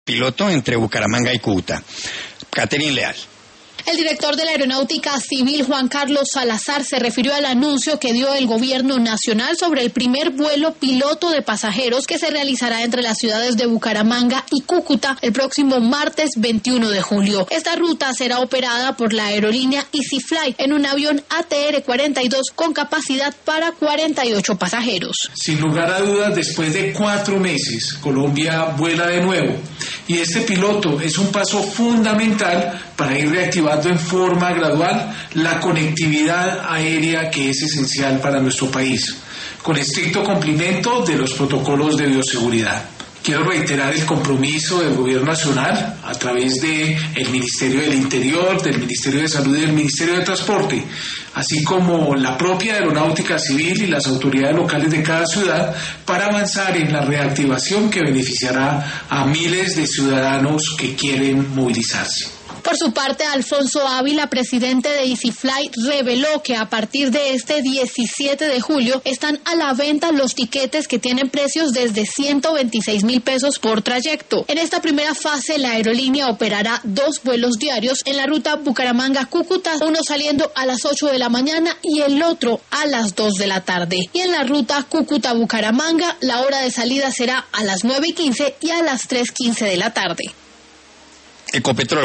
Piloto entre Bucaramanga y Cúcuta. Catherine Leal. El director de la Aeronáutica Civil, Juan Carlos Salazar, se refirió al anuncio que dio el Gobierno Nacional sobre el primer vuelo piloto de pasajeros que se realizará entre las ciudades de Bucaramanga y Cúcuta el próximo martes 21 de julio. Esta ruta será operada por la aerolínea EasyFly en un avión ATR-42 con capacidad para 48 pasajeros. Sin lugar a dudas, después de 4 meses, Colombia vuela de nuevo. Y este piloto es un paso fundamental para ir reactivando en forma gradual la conectividad aérea que es esencial para nuestro país, con estricto cumplimiento de los protocolos de bioseguridad. Quiero reiterar el compromiso del Gobierno Nacional a través del Ministerio del Interior, del Ministerio de Salud y del Ministerio de Transporte, así como la propia Aeronáutica Civil y las autoridades locales de cada ciudad, para avanzar en la reactivación que beneficiará a miles de ciudadanos que quieren movilizarse. Por su parte, Alfonso Ávila, presidente de EasyFly, reveló que a partir de este 17 de julio están a la venta los tiquetes que tienen precios desde 126,000 pesos por trayecto. En esta primera fase, la aerolínea operará 2 vuelos diarios en la ruta Bucaramanga-Cúcuta, uno saliendo a las 8 de la mañana y el otro a las 2 de la tarde. Y en la ruta Cúcuta-Bucaramanga, la hora de salida será a las 9:15 y a las 3:15 de la tarde. Ecopetrol.